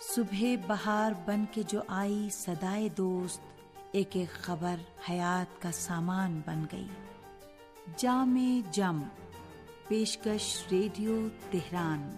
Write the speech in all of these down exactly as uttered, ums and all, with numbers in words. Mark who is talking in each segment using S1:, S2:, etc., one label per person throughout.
S1: صبح بہار بن کے جو آئی صدائے دوست، ایک ایک خبر حیات کا سامان بن گئی۔ جام جم، پیشکش ریڈیو تہران۔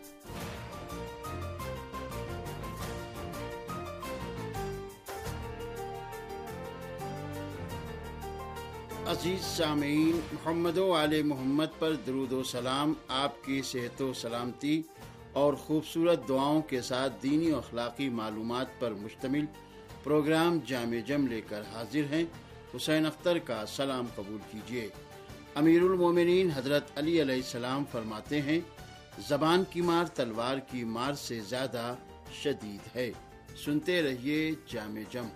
S2: عزیز سامعین، محمد و آل محمد پر درود و سلام، آپ کی صحت و سلامتی اور خوبصورت دعاؤں کے ساتھ دینی و اخلاقی معلومات پر مشتمل پروگرام جامع جم لے کر حاضر ہیں۔ حسین اختر کا سلام قبول کیجیے۔ امیر المومنین حضرت علی علیہ السلام فرماتے ہیں، زبان کی مار تلوار کی مار سے زیادہ شدید ہے۔ سنتے رہیے جامع جم۔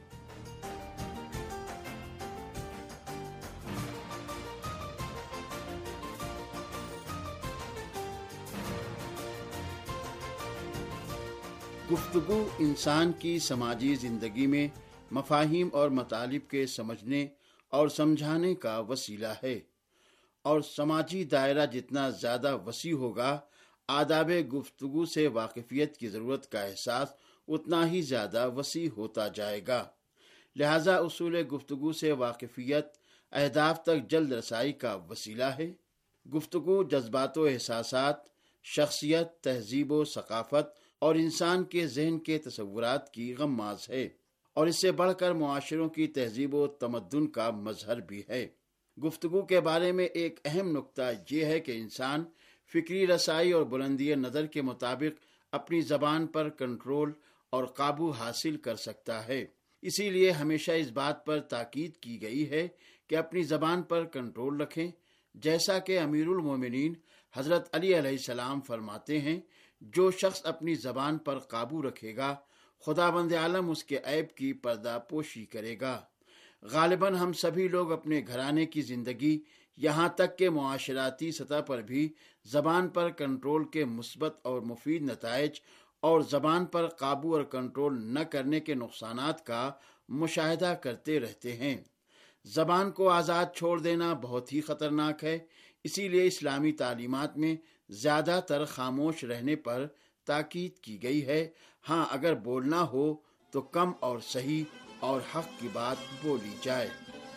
S2: گفتگو انسان کی سماجی زندگی میں مفاہیم اور مطالب کے سمجھنے اور سمجھانے کا وسیلہ ہے، اور سماجی دائرہ جتنا زیادہ وسیع ہوگا، آداب گفتگو سے واقفیت کی ضرورت کا احساس اتنا ہی زیادہ وسیع ہوتا جائے گا۔ لہذا اصول گفتگو سے واقفیت اہداف تک جلد رسائی کا وسیلہ ہے۔ گفتگو جذبات و احساسات، شخصیت، تہذیب و ثقافت اور انسان کے ذہن کے تصورات کی غماز ہے، اور اس سے بڑھ کر معاشروں کی تہذیب و تمدن کا مظہر بھی ہے۔ گفتگو کے بارے میں ایک اہم نکتہ یہ ہے کہ انسان فکری رسائی اور بلندی نظر کے مطابق اپنی زبان پر کنٹرول اور قابو حاصل کر سکتا ہے۔ اسی لیے ہمیشہ اس بات پر تاکید کی گئی ہے کہ اپنی زبان پر کنٹرول رکھیں، جیسا کہ امیر المومنین حضرت علی علیہ السلام فرماتے ہیں، جو شخص اپنی زبان پر قابو رکھے گا، خداوند عالم اس کے عیب کی پردہ پوشی کرے گا۔ غالباً ہم سبھی لوگ اپنے گھرانے کی زندگی، یہاں تک کہ معاشراتی سطح پر بھی زبان پر کنٹرول کے مثبت اور مفید نتائج اور زبان پر قابو اور کنٹرول نہ کرنے کے نقصانات کا مشاہدہ کرتے رہتے ہیں۔ زبان کو آزاد چھوڑ دینا بہت ہی خطرناک ہے، اسی لیے اسلامی تعلیمات میں زیادہ تر خاموش رہنے پر تاکید کی گئی ہے۔ ہاں، اگر بولنا ہو تو کم اور صحیح اور حق کی بات بولی جائے۔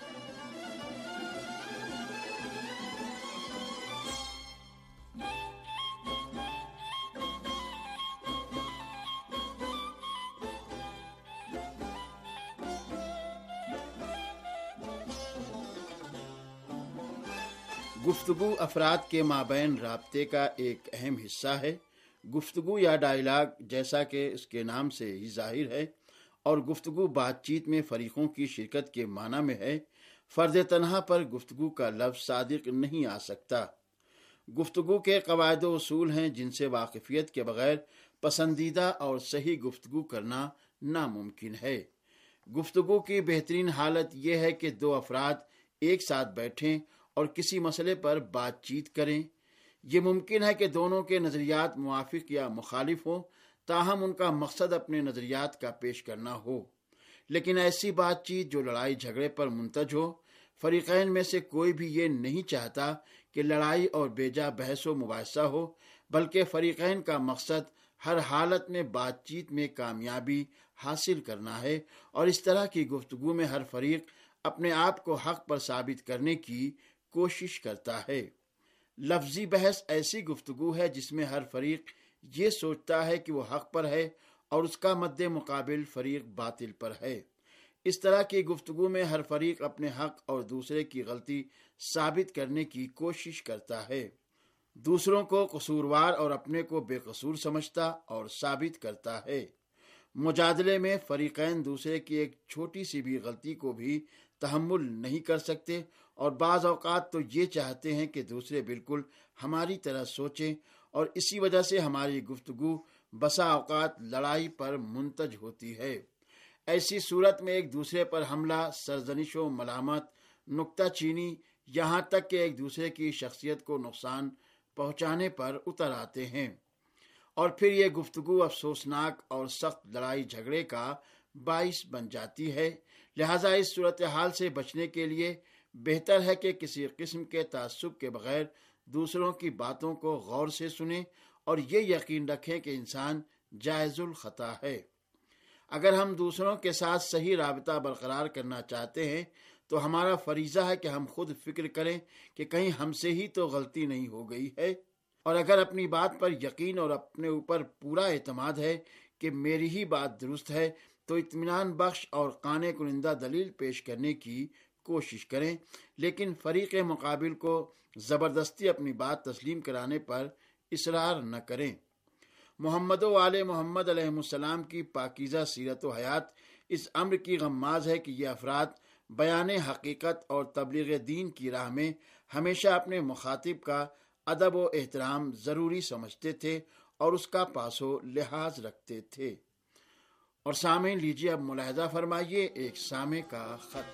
S2: گفتگو افراد کے مابین رابطے کا ایک اہم حصہ ہے۔ گفتگو یا ڈائیلاگ، جیسا کہ اس کے نام سے ہی ظاہر ہے، اور گفتگو بات چیت میں فریقوں کی شرکت کے معنی میں ہے۔ فرد تنہا پر گفتگو کا لفظ صادق نہیں آ سکتا۔ گفتگو کے قواعد و اصول ہیں جن سے واقفیت کے بغیر پسندیدہ اور صحیح گفتگو کرنا ناممکن ہے۔ گفتگو کی بہترین حالت یہ ہے کہ دو افراد ایک ساتھ بیٹھیں اور کسی مسئلے پر بات چیت کریں۔ یہ ممکن ہے کہ دونوں کے نظریات موافق یا مخالف ہوں، تاہم ان کا مقصد اپنے نظریات کا پیش کرنا ہو۔ لیکن ایسی بات چیت جو لڑائی جھگڑے پر منتج ہو، فریقین میں سے کوئی بھی یہ نہیں چاہتا کہ لڑائی اور بیجا بحث و مباحثہ ہو، بلکہ فریقین کا مقصد ہر حالت میں بات چیت میں کامیابی حاصل کرنا ہے، اور اس طرح کی گفتگو میں ہر فریق اپنے آپ کو حق پر ثابت کرنے کی کوشش کرتا ہے۔ لفظی بحث ایسی گفتگو ہے جس میں ہر فریق یہ سوچتا ہے کہ وہ حق پر ہے اور اس کا مد مقابل فریق باطل پر ہے۔ اس طرح کی گفتگو میں ہر فریق اپنے حق اور دوسرے کی غلطی ثابت کرنے کی کوشش کرتا ہے، دوسروں کو قصوروار اور اپنے کو بے قصور سمجھتا اور ثابت کرتا ہے۔ مجادلے میں فریقین دوسرے کی ایک چھوٹی سی بھی غلطی کو بھی تحمل نہیں کر سکتے، اور بعض اوقات تو یہ چاہتے ہیں کہ دوسرے بالکل ہماری طرح سوچیں، اور اسی وجہ سے ہماری گفتگو بسا اوقات لڑائی پر منتج ہوتی ہے۔ ایسی صورت میں ایک دوسرے پر حملہ، سرزنش و ملامت، نکتہ چینی، یہاں تک کہ ایک دوسرے کی شخصیت کو نقصان پہنچانے پر اتر آتے ہیں، اور پھر یہ گفتگو افسوسناک اور سخت لڑائی جھگڑے کا باعث بن جاتی ہے۔ لہذا اس صورتحال سے بچنے کے لیے بہتر ہے کہ کسی قسم کے تعصب کے بغیر دوسروں کی باتوں کو غور سے سنیں اور یہ یقین رکھیں کہ انسان جائز الخطا ہے۔ اگر ہم دوسروں کے ساتھ صحیح رابطہ برقرار کرنا چاہتے ہیں تو ہمارا فریضہ ہے کہ ہم خود فکر کریں کہ کہیں ہم سے ہی تو غلطی نہیں ہو گئی ہے، اور اگر اپنی بات پر یقین اور اپنے اوپر پورا اعتماد ہے کہ میری ہی بات درست ہے تو اطمینان بخش اور قانع کنندہ دلیل پیش کرنے کی کوشش کریں، لیکن فریق مقابل کو زبردستی اپنی بات تسلیم کرانے پر اصرار نہ کریں۔ محمد و آل محمد علیہ السلام کی پاکیزہ سیرت و حیات اس امر کی غماز ہے کہ یہ افراد بیان حقیقت اور تبلیغ دین کی راہ میں ہمیشہ اپنے مخاطب کا ادب و احترام ضروری سمجھتے تھے اور اس کا پاس و لحاظ رکھتے تھے۔ اور سامعین، لیجیے اب ملاحظہ فرمائیے ایک سامع کا خط۔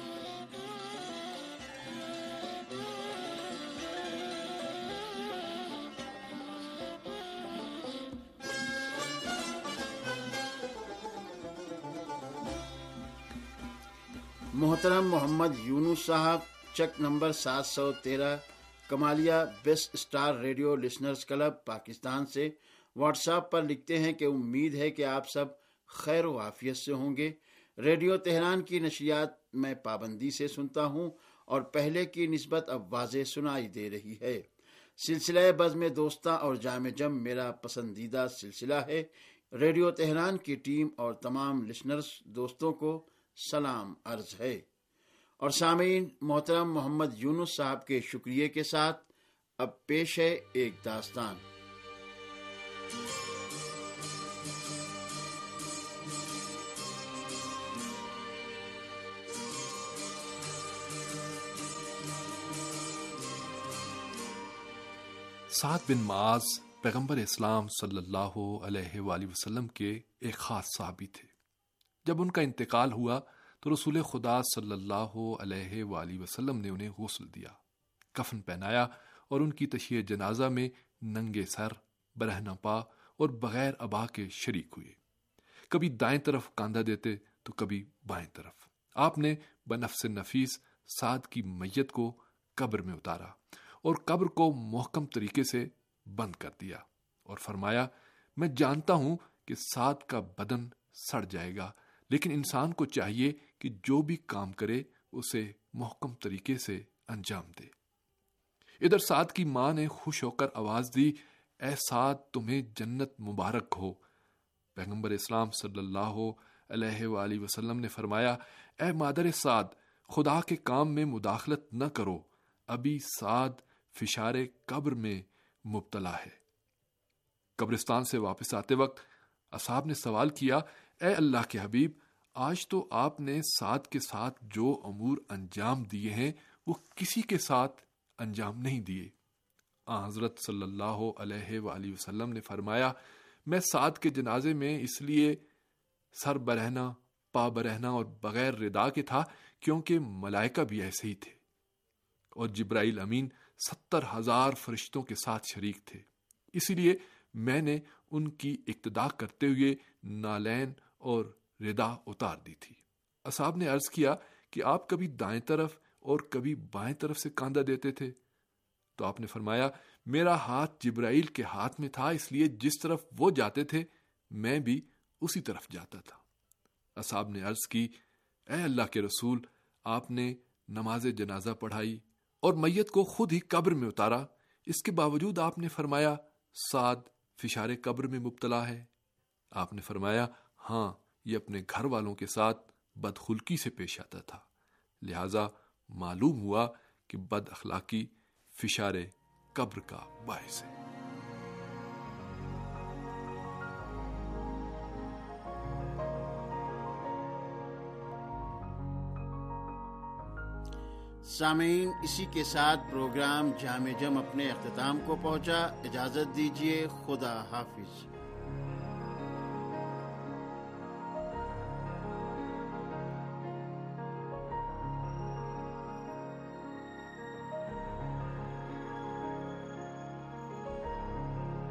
S2: محترم محمد یونس صاحب، چیک نمبر سات سو تیرہ، Kamalia best star radio listeners club, Pakistan سے واٹس ایپ پر لکھتے ہیں کہ امید ہے کہ آپ سب خیر و عافیت سے ہوں گے۔ ریڈیو تہران کی نشریات میں پابندی سے سنتا ہوں اور پہلے کی نسبت اب واضح سنائی دے رہی ہے۔ سلسلہ بزم دوستاں اور جام جم میرا پسندیدہ سلسلہ ہے۔ ریڈیو تہران کی ٹیم اور تمام لسنرز دوستوں کو سلام عرض ہے۔ اور سامعین، محترم محمد یونس صاحب کے شکریہ کے ساتھ اب پیش ہے ایک داستان۔
S3: سعد بن معاذ پیغمبر اسلام صلی اللہ علیہ وآلہ وسلم کے ایک خاص صحابی تھے۔ جب ان کا انتقال ہوا تو رسول خدا صلی اللہ علیہ وآلہ وسلم نے انہیں غسل دیا، کفن پہنایا اور ان کی تشییع جنازہ میں ننگے سر، برہنہ پا اور بغیر عبا کے شریک ہوئے۔ کبھی دائیں طرف کاندھا دیتے تو کبھی بائیں طرف۔ آپ نے بنفس نفیس سعد کی میت کو قبر میں اتارا اور قبر کو محکم طریقے سے بند کر دیا اور فرمایا، میں جانتا ہوں کہ سعد کا بدن سڑ جائے گا، لیکن انسان کو چاہیے کہ جو بھی کام کرے اسے محکم طریقے سے انجام دے۔ ادھر سعد کی ماں نے خوش ہو کر آواز دی، اے سعد، تمہیں جنت مبارک ہو۔ پیغمبر اسلام صلی اللہ علیہ وآلہ وسلم نے فرمایا، اے مادر سعد، خدا کے کام میں مداخلت نہ کرو، ابھی سعد فشار قبر میں مبتلا ہے۔ قبرستان سے واپس آتے وقت اصحاب نے سوال کیا، اے اللہ کے حبیب، آج تو آپ نے سعد کے ساتھ جو امور انجام دیے ہیں وہ کسی کے ساتھ انجام نہیں دیے۔ آن حضرت صلی اللہ علیہ وآلہ وسلم نے فرمایا، میں سعد کے جنازے میں اس لیے سر برہنہ، پا برہنہ اور بغیر ردا کے تھا کیونکہ ملائکہ بھی ایسے ہی تھے، اور جبرائیل امین ستر ہزار فرشتوں کے ساتھ شریک تھے، اسی لیے میں نے ان کی اقتدا کرتے ہوئے نالین اور ردا اتار دی تھی۔ اصحاب نے عرض کیا کہ آپ کبھی دائیں طرف اور کبھی بائیں طرف سے کاندھا دیتے تھے؟ تو آپ نے فرمایا، میرا ہاتھ جبرائیل کے ہاتھ میں تھا، اس لیے جس طرف وہ جاتے تھے میں بھی اسی طرف جاتا تھا۔ اصحاب نے عرض کی، اے اللہ کے رسول، آپ نے نماز جنازہ پڑھائی اور میت کو خود ہی قبر میں اتارا، اس کے باوجود آپ نے فرمایا سعد فشار قبر میں مبتلا ہے۔ آپ نے فرمایا، ہاں، یہ اپنے گھر والوں کے ساتھ بدخلقی سے پیش آتا تھا، لہذا معلوم ہوا کہ بد اخلاقی فشار قبر کا باعث ہے۔
S2: سامعین، اسی کے ساتھ پروگرام جام جم اپنے اختتام کو پہنچا۔ اجازت دیجیے، خدا حافظ۔